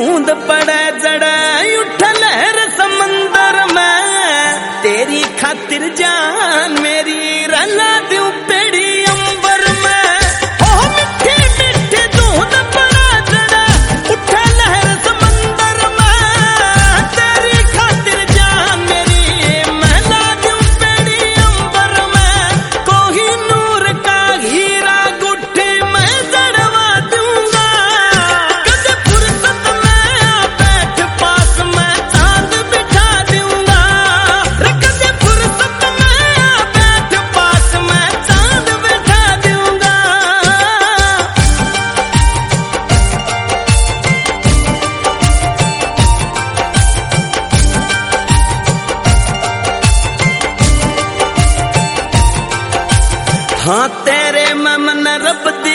धूंध पड़े जड़े उठ लहर समंदर में, तेरी खातिर जान मेरी रला दूं पेड़ी अंबर में। ओ मिठी मिठी धूंध पड़े जड़े उठ लहर समंदर में, तेरी खातिर जान मेरी मैं ला दूं पेड़ी अंबर में। कोहिनूर का हीरा गुट्ठी मैं जड़वा दूंगा, कदे फुर्सत में बैठ पास मैं चांद बिठा दूंगा। कदे फुर्सत में बैठ पास मैं चांद बिठा दूंगा। हाँ तेरे मैं मन रब दी